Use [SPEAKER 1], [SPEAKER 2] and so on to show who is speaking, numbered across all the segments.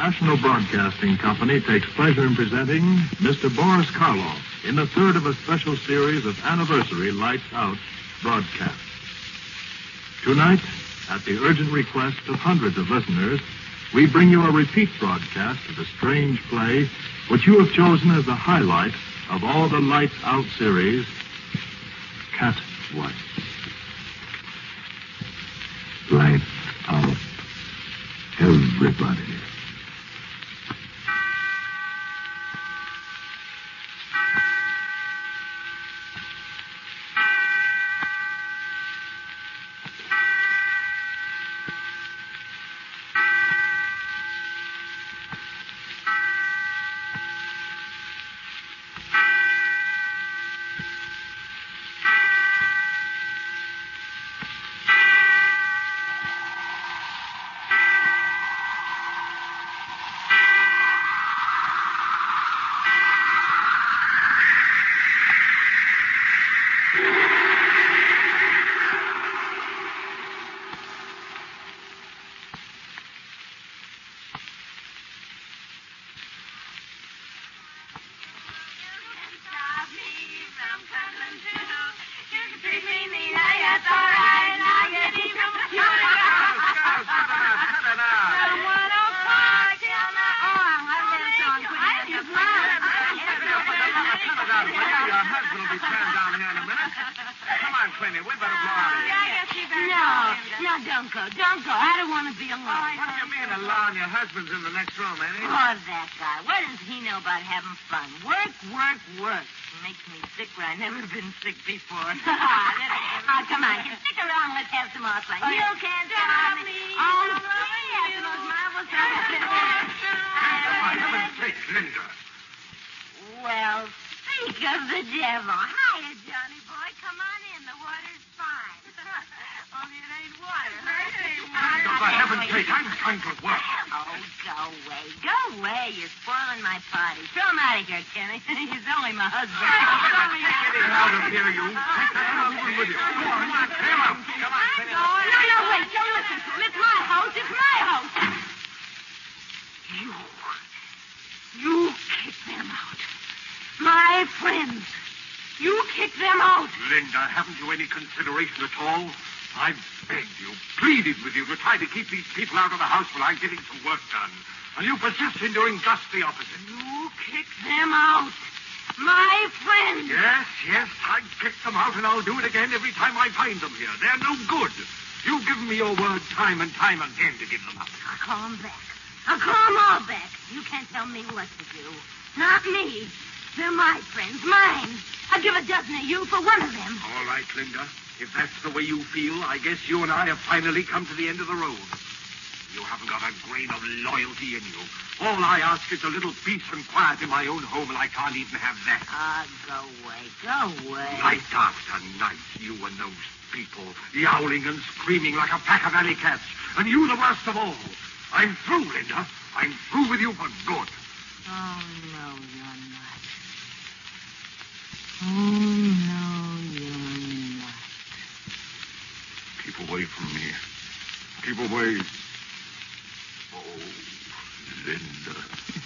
[SPEAKER 1] National Broadcasting Company takes pleasure in presenting Mr. Boris Karloff in the third of a special series of anniversary Lights Out broadcasts. Tonight, at the urgent request of hundreds of listeners, we bring you a repeat broadcast of the strange play which you have chosen as the highlight of all the Lights Out series, Catwife.
[SPEAKER 2] Lights out. Everybody.
[SPEAKER 3] Don't go. I don't want to be alone.
[SPEAKER 4] What do you mean, alone? Your husband's in the next room, ain't he?
[SPEAKER 3] Oh, that guy. What does he know about having fun? Work, work, work. It makes me sick where I've never been sick before. Oh, come on. Stick around. Let's have some more fun. You can't stop me. Oh, yes, those marbles.
[SPEAKER 4] For heaven's sake, Linda.
[SPEAKER 3] Well, speak of the devil. Hiya, Johnny boy. Come on in. The water's fine. Only it ain't water.
[SPEAKER 4] For heaven's sake, I'm trying to work.
[SPEAKER 3] Oh, go away. Go away. You're spoiling my party. Throw him out of here, Kenny. He's only my husband.
[SPEAKER 4] Get out of here, you. Take the husband with you. Come on. Get him out. Come on.
[SPEAKER 3] No, wait. Don't listen to him. It's my house. It's my house. You kick them out. My friends. You kick them out.
[SPEAKER 4] Linda, haven't you any consideration at all? I've begged you, pleaded with you to try to keep these people out of the house while I'm getting some work done. And you persist in doing just the opposite.
[SPEAKER 3] You kick them out. My friends.
[SPEAKER 4] Yes, I kick them out, and I'll do it again every time I find them here. They're no good. You've given me your word time and time again to give them up.
[SPEAKER 3] I'll call them back. I'll call them all back. You can't tell me what to do. Not me. They're my friends, mine. I'd give a dozen of you for one of them.
[SPEAKER 4] All right, Linda. If that's the way you feel, I guess you and I have finally come to the end of the road. You haven't got a grain of loyalty in you. All I ask is a little peace and quiet in my own home, and I can't even have that.
[SPEAKER 3] Go away. Go away.
[SPEAKER 4] Night after night, you and those people, yowling and screaming like a pack of alley cats. And you the worst of all. I'm through, Linda. I'm through with you for good.
[SPEAKER 3] Oh, no, you're not. Oh, no, you're not.
[SPEAKER 4] Keep away from me. Keep away. Oh, Linda.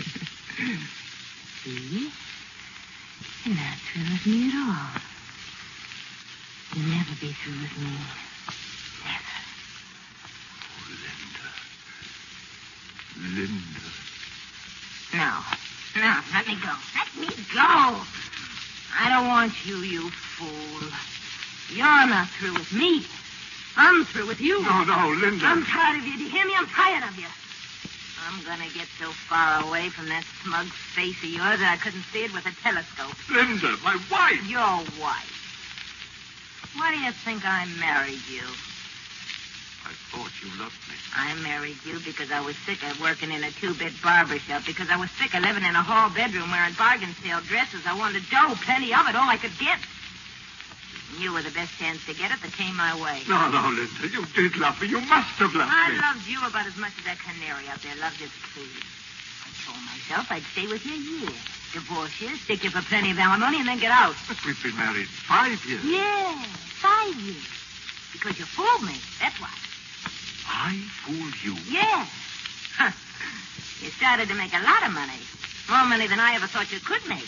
[SPEAKER 3] See? You're not through with me at all. You'll never be through with me. Never.
[SPEAKER 4] Oh, Linda.
[SPEAKER 3] No, let me go. Let me go. I don't want you, you fool. You're not through with me. I'm through with you.
[SPEAKER 4] No, Linda.
[SPEAKER 3] I'm tired of you. Do you hear me? I'm tired of you. I'm going to get so far away from that smug face of yours that I couldn't see it with a telescope.
[SPEAKER 4] Linda, my wife.
[SPEAKER 3] Your wife. Why do you think I married you?
[SPEAKER 4] I thought you loved me.
[SPEAKER 3] I married you because I was sick of working in a two-bit barber shop, because I was sick of living in a hall bedroom wearing bargain sale dresses. I wanted dough, plenty of it, all I could get. You were the best chance to get it that came my way.
[SPEAKER 4] No, Linda, you did love me. You must have loved
[SPEAKER 3] I
[SPEAKER 4] me.
[SPEAKER 3] loved you about as much as that canary out there loved its food. I told myself I'd stay with you a year, divorce you, stick you for plenty of alimony, and then get out.
[SPEAKER 4] But we've been married 5 years.
[SPEAKER 3] Yeah, 5 years. Because you fooled me, that's why.
[SPEAKER 4] I fooled you?
[SPEAKER 3] Yes. You started to make a lot of money. More money than I ever thought you could make.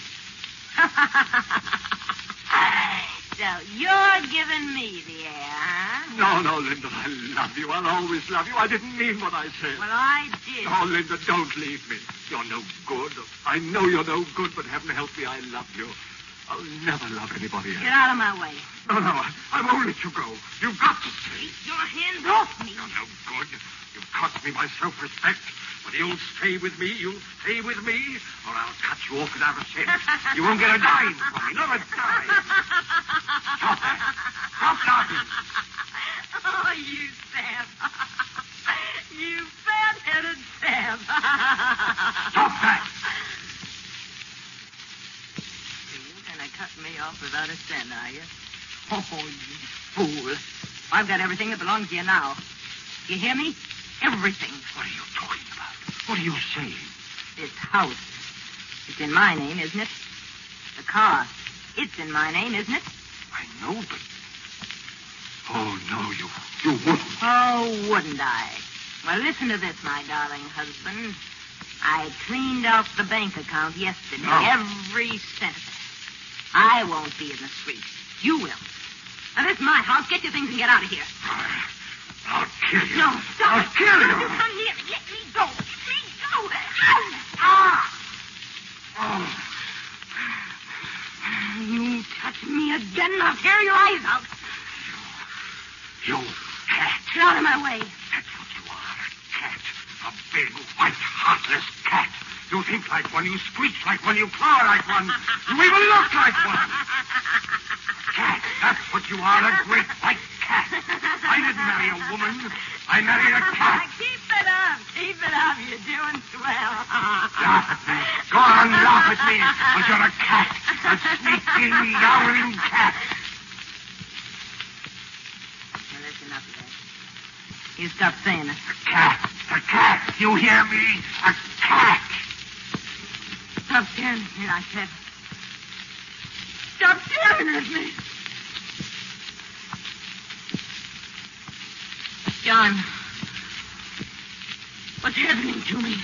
[SPEAKER 3] So you're giving me the air, huh?
[SPEAKER 4] No, Linda, I love you. I'll always love you. I didn't mean what I said.
[SPEAKER 3] Well, I did.
[SPEAKER 4] Oh, Linda, don't leave me. You're no good. I know you're no good, but heaven help me, I love you. I'll never love anybody else.
[SPEAKER 3] Get out of my way.
[SPEAKER 4] No, I won't let you go. You've got to stay.
[SPEAKER 3] Keep your hands off me.
[SPEAKER 4] You're no good. You've cost me my self-respect. But you'll stay with me, or I'll cut you off without a cent. You won't get a dime from me, not a dime. Stop that. Stop laughing.
[SPEAKER 3] Oh, you Sam. You fat-headed Sam.
[SPEAKER 4] Stop that.
[SPEAKER 3] You're going to cut me off without a cent, are you? Oh, you fool. I've got everything that belongs to you now. You hear me? Everything.
[SPEAKER 4] What are you talking about? What are you saying?
[SPEAKER 3] This house. It's in my name, isn't it? The car. It's in my name, isn't it?
[SPEAKER 4] I know, but... Oh, no, you wouldn't.
[SPEAKER 3] Oh, wouldn't I? Well, listen to this, my darling husband. I cleaned off the bank account yesterday.
[SPEAKER 4] No.
[SPEAKER 3] Every cent of it. I won't be in the street. You will. Now, this is my house. Get your things and get out of here.
[SPEAKER 4] I'll kill you.
[SPEAKER 3] No, stop.
[SPEAKER 4] I'll kill you.
[SPEAKER 3] Don't come near me. Let me go. Let me go.
[SPEAKER 4] Oh.
[SPEAKER 3] You touch me again, and I'll tear your eyes out.
[SPEAKER 4] You cat.
[SPEAKER 3] Get out of my way.
[SPEAKER 4] That's what you are, a cat. A big, white, heartless cat. You think like one, you screech like one, you claw like one. You even look like one. Cat, that's what you are, a great white cat. I didn't marry a woman. I married a cat.
[SPEAKER 3] Keep it up. Keep it up. You're doing swell.
[SPEAKER 4] Laugh at me. Go on, laugh at me. But you're a cat. A sneaking, yowling cat.
[SPEAKER 3] Now, listen up, Red. You stop saying it.
[SPEAKER 4] A cat. A cat. You hear me? A cat.
[SPEAKER 3] Stop staring at me, I said. Stop staring at me. John, what's happening to me?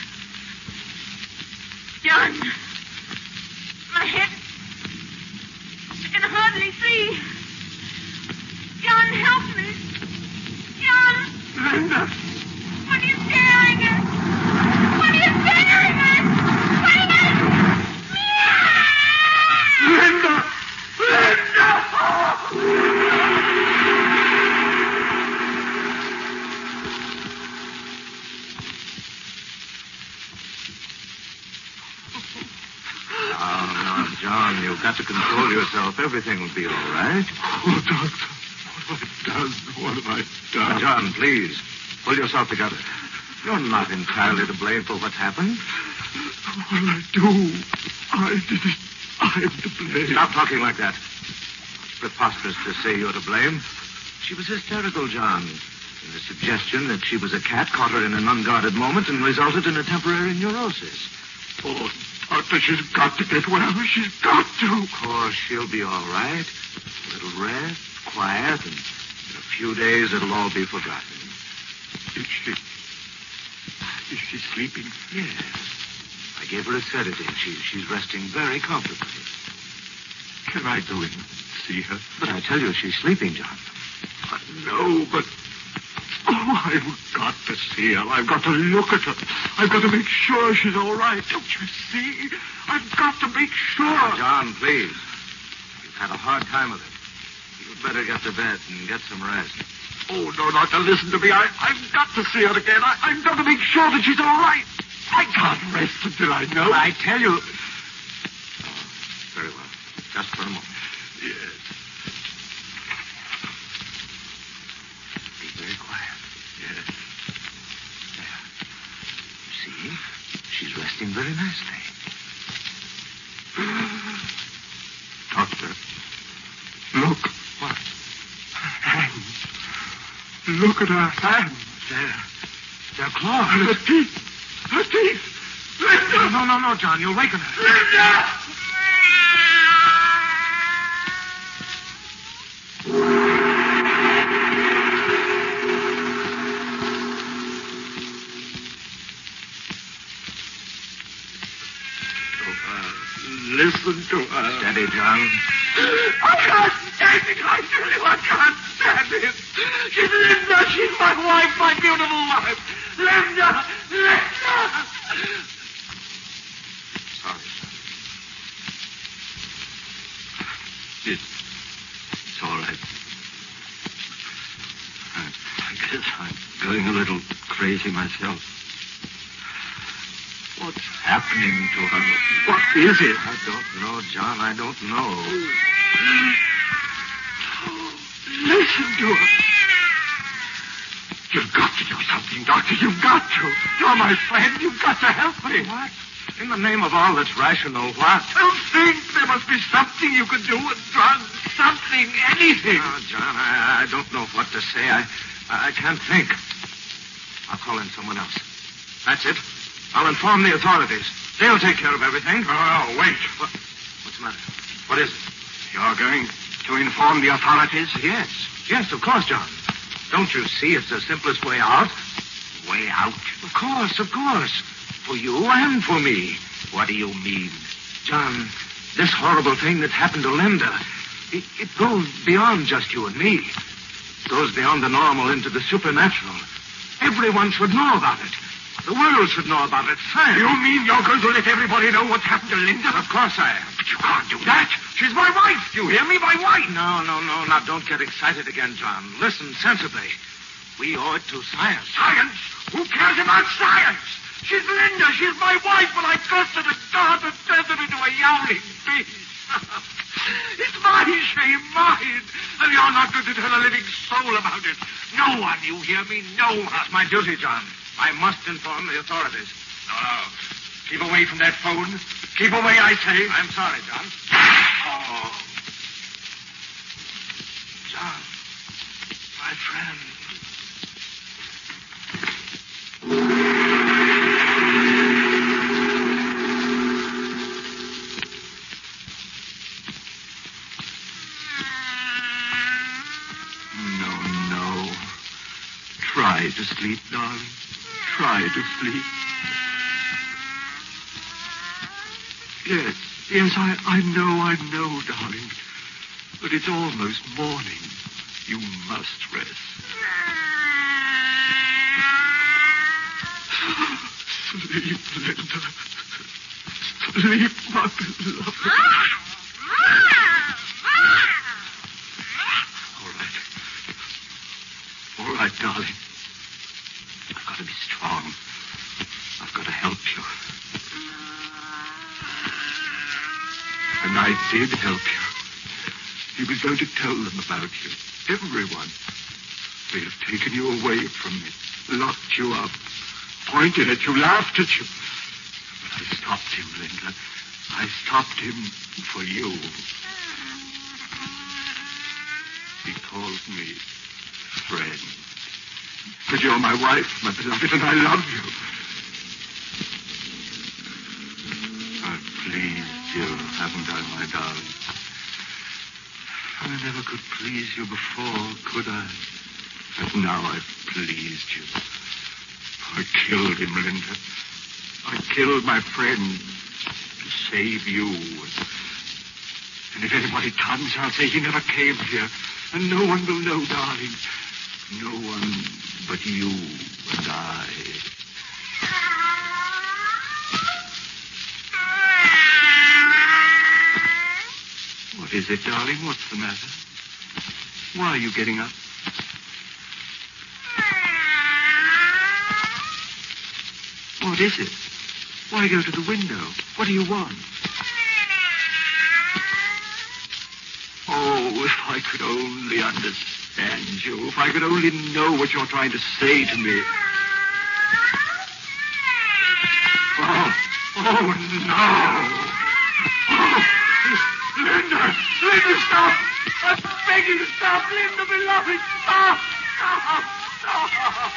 [SPEAKER 3] John, my head, I can hardly see. John, help me. John.
[SPEAKER 4] Linda.
[SPEAKER 3] What are you staring at? What are you staring at?
[SPEAKER 4] Linda!
[SPEAKER 2] Now, John, you've got to control yourself. Everything will be all right.
[SPEAKER 4] Oh, Doctor, what have I done? What have I done?
[SPEAKER 2] John, please, pull yourself together. You're not entirely to blame for what's happened.
[SPEAKER 4] What I do, I did it. I'm to blame.
[SPEAKER 2] Stop talking like that. It's preposterous to say you're to blame. She was hysterical, John. And the suggestion that she was a cat caught her in an unguarded moment and resulted in a temporary neurosis.
[SPEAKER 4] Oh, Doctor, she's got to get well. She's got to.
[SPEAKER 2] Of course, she'll be all right. A little rest, quiet, and in a few days it'll all be forgotten.
[SPEAKER 4] Is she sleeping?
[SPEAKER 2] Yes. I gave her a sedative. She's resting very comfortably.
[SPEAKER 4] Can I go in and see her?
[SPEAKER 2] But I tell you, she's sleeping, John.
[SPEAKER 4] No, but... Oh, I've got to see her. I've got to look at her. I've got to make sure she's all right. Don't you see? I've got to make sure.
[SPEAKER 2] John, please. You've had a hard time of it. You'd better get to bed and get some rest.
[SPEAKER 4] Oh, no, Doctor, listen to me. I've got to see her again. I've got to make sure that she's all right. I can't rest until I know.
[SPEAKER 2] I tell you... Oh, very well. Just for a moment.
[SPEAKER 4] Yes.
[SPEAKER 2] Be very quiet.
[SPEAKER 4] Yes.
[SPEAKER 2] There. You see? She's resting very nicely.
[SPEAKER 4] Doctor, look.
[SPEAKER 2] What?
[SPEAKER 4] Her hands. Look at her hands.
[SPEAKER 2] They're claws.
[SPEAKER 4] Her teeth. Her teeth. Linda!
[SPEAKER 2] No, John. You'll waken her.
[SPEAKER 4] Linda! Listen to her.
[SPEAKER 2] Steady, John.
[SPEAKER 4] I can't stand it. I tell you, I can't stand it. She's Linda. She's my wife, my beautiful wife. Linda! Linda!
[SPEAKER 2] Sorry, son.
[SPEAKER 5] It's all right. I guess I'm going a little crazy myself. What's happening to her? What is it?
[SPEAKER 2] I don't know, John. I don't know.
[SPEAKER 4] Listen to her. You've got to do something, Doctor. You've got to. You're my friend. You've got to help me.
[SPEAKER 2] What? In the name of all that's rational, what?
[SPEAKER 4] Think there must be something you could do with drugs. Something, anything.
[SPEAKER 2] Oh, John, I don't know what to say. I can't think. I'll call in someone else. That's it. I'll inform the authorities. They'll take care of everything.
[SPEAKER 4] Oh, wait.
[SPEAKER 2] What's the matter? What is it?
[SPEAKER 4] You're going to inform the authorities?
[SPEAKER 2] Yes. Yes, of course, John. Don't you see it's the simplest way out?
[SPEAKER 4] Way out?
[SPEAKER 2] Of course, of course. For you and for me.
[SPEAKER 4] What do you mean?
[SPEAKER 2] John, this horrible thing that happened to Linda, it goes beyond just you and me. It goes beyond the normal into the supernatural. Everyone should know about it. The world should know about it. Science.
[SPEAKER 4] You mean you're going to let everybody know what's happened to Linda?
[SPEAKER 2] Of course I am.
[SPEAKER 4] But you can't do that. She's my wife. You hear me? My wife.
[SPEAKER 2] No. Now, don't get excited again, John. Listen sensibly. We owe it to science.
[SPEAKER 4] Science? Who cares about science? She's Linda. She's my wife, but I cursed her to God and turned her into a yowling beast. It's my shame, mine. And you're not going to tell a living soul about it. No one, you hear me? No one.
[SPEAKER 2] It's my duty, John. I must inform the authorities.
[SPEAKER 4] No. Keep away from that phone. Keep away, I say.
[SPEAKER 2] I'm sorry, John.
[SPEAKER 4] Oh.
[SPEAKER 2] John, my friend.
[SPEAKER 5] No. Try to sleep, darling. Try to sleep. Yes, I know, darling. But it's almost morning. You must rest. Sleep, Linda. Sleep, my beloved. All right, darling. I've got to be strong. I've got to help you. And I did help you. He was going to tell them about you. Everyone. They have taken you away from me, locked you up, pointed at you, laughed at you. But I stopped him, Linda. I stopped him for you. He calls me friend. But you're my wife, my beloved, and I love you. I've pleased you, haven't I, my darling? I never could please you before, could I? But now I've pleased you. I killed him, Linda. I killed my friend to save you. And if anybody comes, I'll say he never came here. And no one will know, darling. No one but you and I. What is it, darling? What's the matter? Why are you getting up? What is it? Why go to the window? What do you want? Oh, if I could only understand you. If I could only know what you're trying to say to me. Oh, no. Oh, Linda, stop. I'm begging you, stop. Linda, beloved, stop. Stop.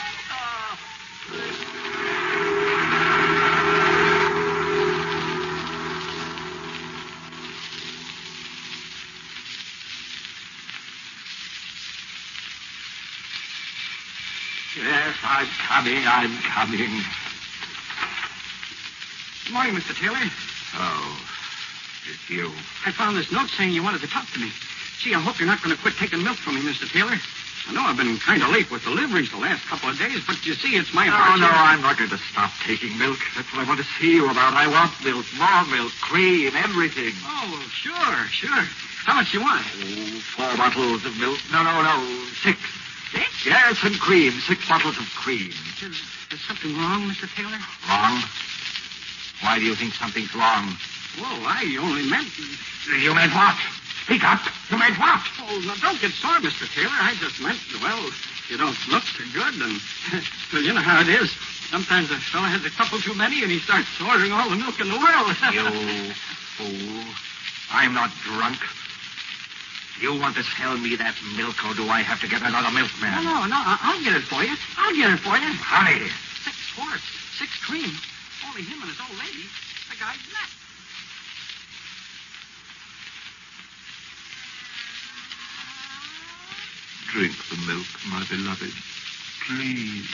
[SPEAKER 5] Yes, I'm coming.
[SPEAKER 4] Good morning, Mr. Taylor.
[SPEAKER 5] Oh, it's you.
[SPEAKER 6] I found this note saying you wanted to talk to me. Gee, I hope you're not going to quit taking milk from me, Mr. Taylor. I know I've been kind of late with deliveries the last couple of days, but you see, it's my heart.
[SPEAKER 5] No, I'm not going to stop taking milk. That's what I want to see you about. I want milk, more milk, cream, everything.
[SPEAKER 6] Oh, well, sure. How much you want?
[SPEAKER 5] Oh, 4 bottles of milk. No, 6.
[SPEAKER 6] 6?
[SPEAKER 5] Yes, and cream. 6 bottles of cream.
[SPEAKER 6] Is something wrong, Mr. Taylor?
[SPEAKER 5] Wrong? Why do you think something's wrong?
[SPEAKER 6] Whoa, I only meant...
[SPEAKER 5] You meant what? Speak up. You meant what?
[SPEAKER 6] Oh, now, don't get sore, Mr. Taylor. I just meant, well, you don't look too good, and... Well, you know how it is. Sometimes a fella has a couple too many, and he starts ordering all the milk in the world.
[SPEAKER 5] You fool. I'm not drunk. You want to sell me that milk, or do I have to get another milkman?
[SPEAKER 6] No, I'll get it for you.
[SPEAKER 5] Honey.
[SPEAKER 6] 6 quarts, 6 cream. Only him and his old lady. The guy's left.
[SPEAKER 5] Drink the milk, my beloved. Please.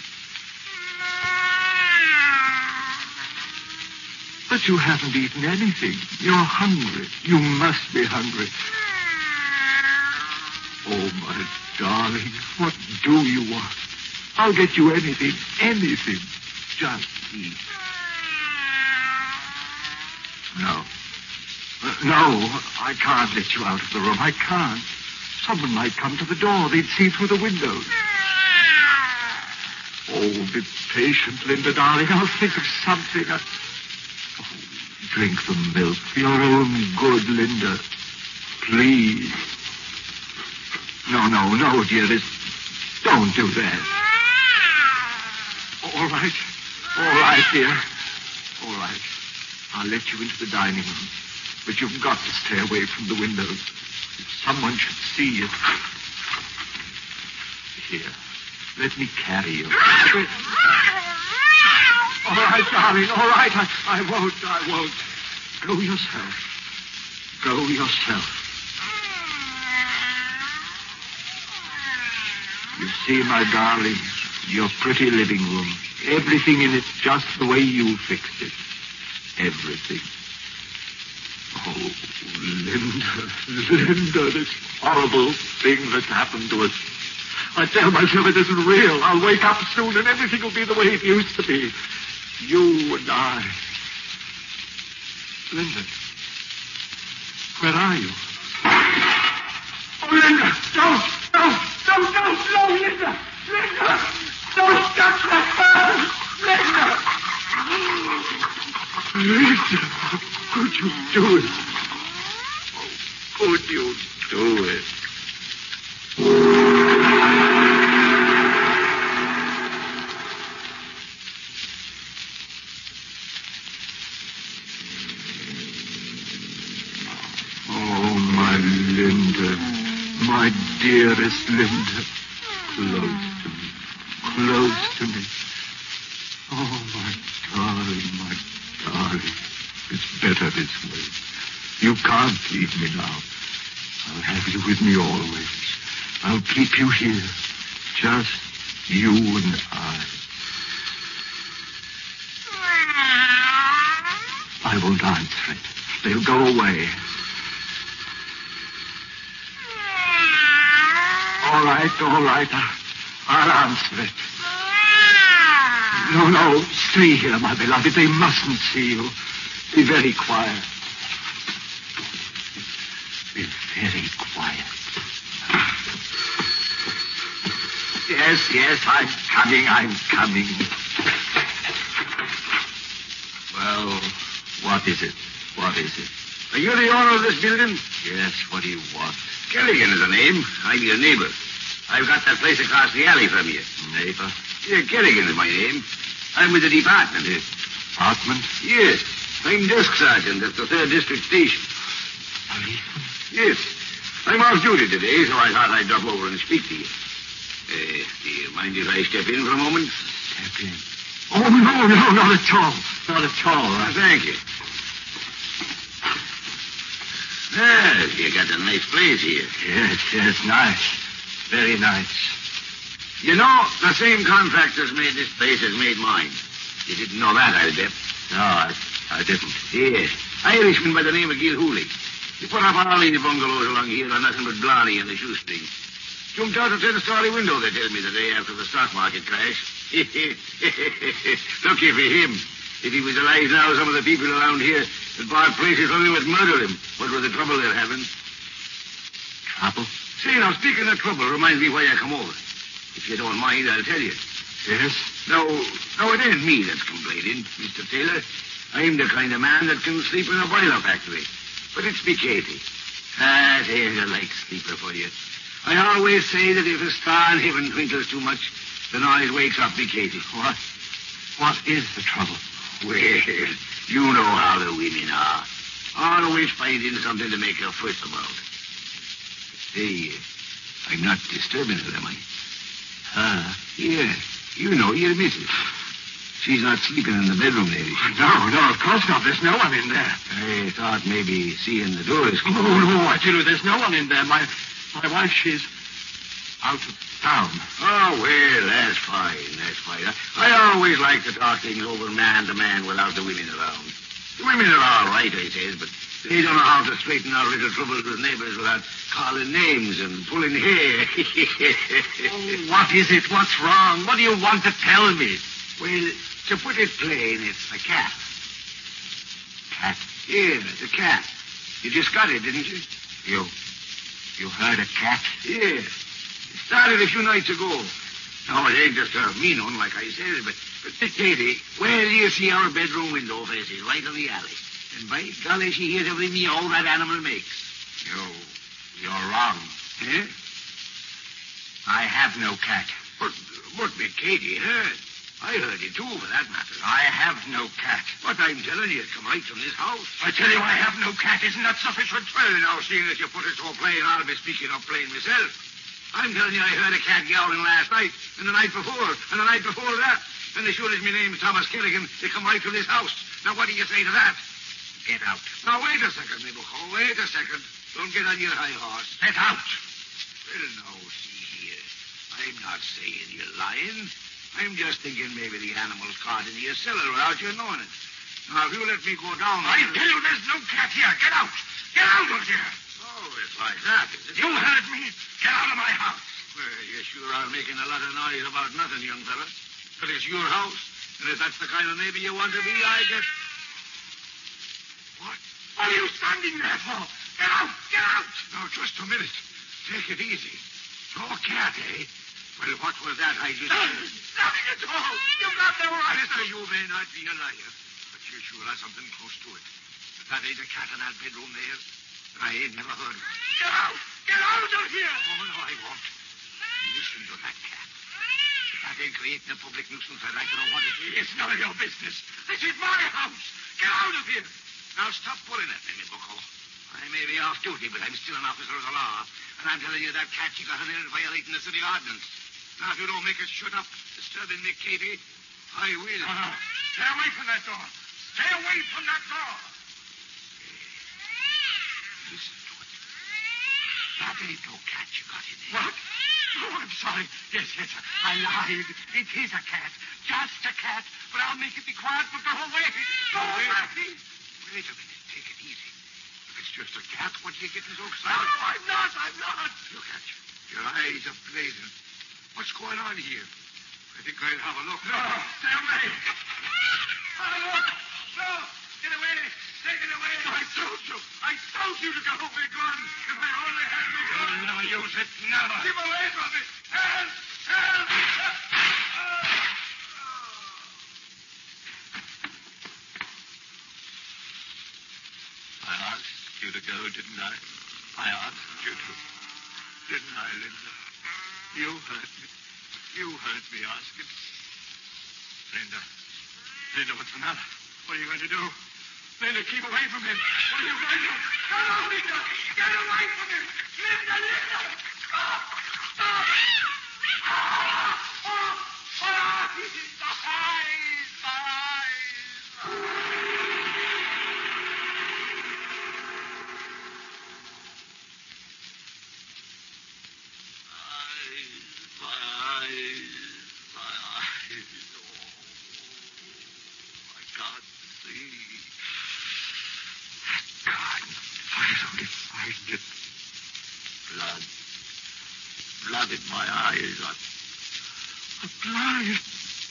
[SPEAKER 5] But you haven't eaten anything. You're hungry. You must be hungry. Oh, my darling, what do you want? I'll get you anything. Just eat. No. No, I can't let you out of the room. I can't. Someone might come to the door. They'd see through the windows. Oh, be patient, Linda, darling. I'll think of something. Oh, drink the milk for your own good, Linda. Please. No, dearest. Don't do that. All right, dear. All right. I'll let you into the dining room. But you've got to stay away from the windows. If someone should see you. Here. Let me carry you. All right, darling. All right. I won't. Go yourself. You see, my darling, your pretty living room. Everything in it just the way you fixed it. Everything. Oh, Linda, this horrible thing that's happened to us. I tell myself it isn't real. I'll wake up soon and everything will be the way it used to be. You and I. Linda, where are you? Oh, Linda, don't, no, Linda, don't touch that. Linda, how could you do it? How could you do it? Oh, my Linda, my dearest Linda, close to me. Oh, my darling, it's better this way. You can't leave me now. I'll have you with me always. I'll keep you here, just you and I. I won't answer it. They'll go away. All right. I'll answer it. No, stay here, my beloved. They mustn't see you. Be very quiet. Be very quiet. Yes, I'm coming. Well, what is it?
[SPEAKER 6] Are you the owner of this building?
[SPEAKER 5] Yes, what do you want?
[SPEAKER 2] Kerrigan is the name. I'm your neighbor. I've got that place across the alley from you.
[SPEAKER 5] Neighbor?
[SPEAKER 2] Yeah, Kerrigan is my name. I'm with the department.
[SPEAKER 5] Department?
[SPEAKER 2] Yes. I'm desk sergeant at the 3rd District Station.
[SPEAKER 5] Policeman?
[SPEAKER 2] Yes. I'm off duty today, so I thought I'd drop over and speak to you. Do you mind if I step in for a moment?
[SPEAKER 5] Step in? Oh, no, not at all. Not at all.
[SPEAKER 2] Thank you. Yes, you got a nice place here.
[SPEAKER 5] Yes, nice. Very nice.
[SPEAKER 2] You know, the same contractors made this place as made mine. You didn't know that, I bet.
[SPEAKER 5] No, I didn't.
[SPEAKER 2] Yes. Irishman by the name of Gilhooly. He put up all these bungalows along here on nothing but Blarney and the shoestring. Jumped out of 10-story window, they tell me, the day after the stock market crash. Lucky for him. If he was alive now, some of the people around here had bought places for him would murder him. What was the trouble they're having?
[SPEAKER 5] Trouble?
[SPEAKER 2] Say, now, speaking of trouble, reminds me why I come over. If you don't mind, I'll tell you.
[SPEAKER 5] Yes?
[SPEAKER 2] No, it ain't me that's complaining, Mr. Taylor. I'm the kind of man that can sleep in a boiler factory. But it's me Katie. There's a light sleeper for you. I always say that if a star in heaven twinkles too much, the noise wakes up me Katie.
[SPEAKER 5] What is the trouble?
[SPEAKER 2] Well, you know how the women are. Always finding something to make her fuss about. Hey, I'm not disturbing her, am I? Yeah. You know your missus. She's not sleeping in the bedroom, maybe.
[SPEAKER 5] No, of course not. There's no one in there.
[SPEAKER 2] I thought maybe seeing the door is closed.
[SPEAKER 5] No, I tell you, there's no one in there. My wife, she's out of town.
[SPEAKER 2] Oh, well, that's fine. I always like to talk things over man to man without the women around. The women are all right, I says, but they don't know how to straighten out little troubles with neighbors without calling names and pulling hair.
[SPEAKER 5] What is it? What's wrong? What do you want to tell me?
[SPEAKER 2] Well, to put it plain, it's the cat.
[SPEAKER 5] Cat?
[SPEAKER 2] Yeah, the cat. You just got it, didn't you?
[SPEAKER 5] You heard a cat?
[SPEAKER 2] Yeah. It started a few nights ago. No, it ain't just a mean one, like I said, but Katie, well, you see our bedroom window faces right on the alley. And by golly, she hears every meow that animal makes.
[SPEAKER 5] You're wrong.
[SPEAKER 2] Eh?
[SPEAKER 5] I have no cat.
[SPEAKER 2] But Katie heard. I heard it, too, for that matter.
[SPEAKER 5] I have no cat.
[SPEAKER 2] But I'm telling you, it come right from this house.
[SPEAKER 5] I tell you, I have no cat. Isn't that sufficient?
[SPEAKER 2] Well, now, seeing as you put it so plain, I'll be speaking up plain myself. I'm telling you, I heard a cat yowling last night, and the night before, and the night before that. And as sure as my name's Thomas Killigan, they come right from this house. Now, what do you say to that?
[SPEAKER 5] Get out.
[SPEAKER 2] Now, wait a second, Nibbucco. Wait a second. Don't get on your high horse.
[SPEAKER 5] Get out.
[SPEAKER 2] Well, now, see here. I'm not saying you're lying. I'm just thinking maybe the animal's caught into your cellar without you knowing it. Now, if you let me go down...
[SPEAKER 5] I tell you, there's no cat here. Get out. Get out of here.
[SPEAKER 2] Oh, it's like that, is it?
[SPEAKER 5] You heard me. Get out of my house.
[SPEAKER 2] Well, you sure are making a lot of noise about nothing, young fella. But it's your house, and if that's the kind of neighbor you want to be, I guess...
[SPEAKER 5] What are you standing there for? Get out. Get out.
[SPEAKER 2] Now, just a minute. Take it easy. Your cat, eh? Well, what was that I just...
[SPEAKER 5] Nothing at all. You've got no right.
[SPEAKER 2] Mister, you may not be a liar, but you sure have something close to it. If that ain't a cat in that bedroom there, then I ain't never heard of it.
[SPEAKER 5] Get out. Get out of here.
[SPEAKER 2] Oh, no, I won't. Listen to that cat. If that ain't creating a public nuisance, I'd like to know what it is.
[SPEAKER 5] It's none of your business. This is my house. Get out of here.
[SPEAKER 2] Now, stop pulling at me, Bucko. I may be off duty, but I'm still an officer of the law. And I'm telling you, that cat you got in there is violating the city ordinance. Now, if you don't make it shut up, disturbing me, Katie, I will.
[SPEAKER 5] Stay away from that door. Stay away from that door.
[SPEAKER 2] Listen to it. That ain't no cat you got in there.
[SPEAKER 5] What? Oh, I'm sorry. Yes, I lied. It is a cat. Just a cat. But I'll make it be quiet, but go away. Go away.
[SPEAKER 2] Wait a minute. Take it easy. If it's just a cat, what are you getting so excited?
[SPEAKER 5] No, I'm not.
[SPEAKER 2] Look at you. Your eyes are blazing. What's going on here? I think I'll have a look.
[SPEAKER 5] No, stay away. No, get away. Take it away. I told you to go away, gun. If I only had me gun. You'll never use it, never. Keep away from me. Help! I asked you to go, didn't I? I asked you to. Didn't I, Linda? You heard me. You heard me asking. Linda, what's the matter? What are you going to do? Linda, keep away from him. What are you going to do? Come on, Linda! Get away from him! Linda! Stop! My eyes. Oh, I can't see. only find it. Blood. Blood in my eyes. I'm blind.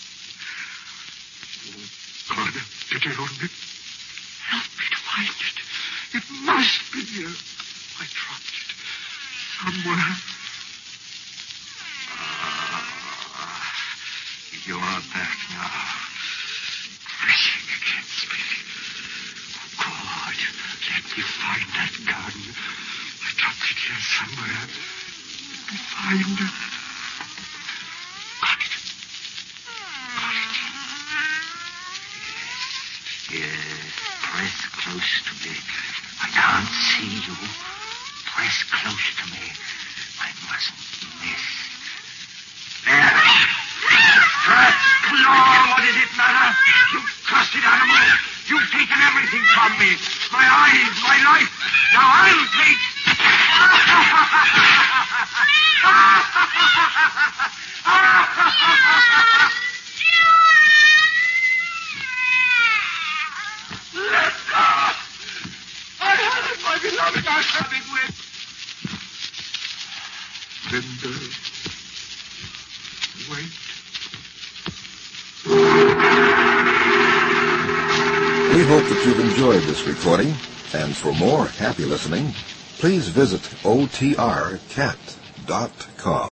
[SPEAKER 5] Oh, God, did you only help me to find it? It must be here. I dropped it somewhere. You're back now, pressing against me. Oh, God, let me find that gun. I dropped it here somewhere. Let me find it. Got it. Got it. Yes, press close to me. I can't see you. Press close to me. I mustn't miss. There. Claw, what does it matter? You cursed animal. You've taken everything from me. My eyes, my life. Now I'll take... Let go! I have it, my beloved. I have it with... Linda, wait.
[SPEAKER 7] We hope that you've enjoyed this recording, and for more happy listening, please visit otrcat.com.